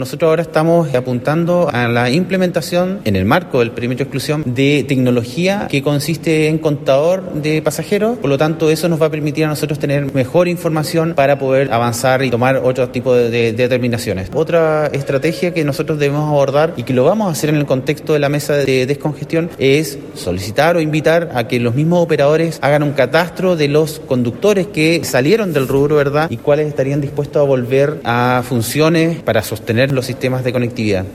Nosotros ahora estamos apuntando a la implementación en el marco del perímetro de exclusión de tecnología que consiste en contador de pasajeros. Por lo tanto, eso nos va a permitir a nosotros tener mejor información para poder avanzar y tomar otro tipo de determinaciones. Otra estrategia que nosotros debemos abordar y que lo vamos a hacer en el contexto de la mesa de descongestión es solicitar o invitar a que los mismos operadores hagan un catastro de los conductores que salieron del rubro, ¿verdad? Y cuáles estarían dispuestos a volver a funciones para sostener los sistemas de conectividad.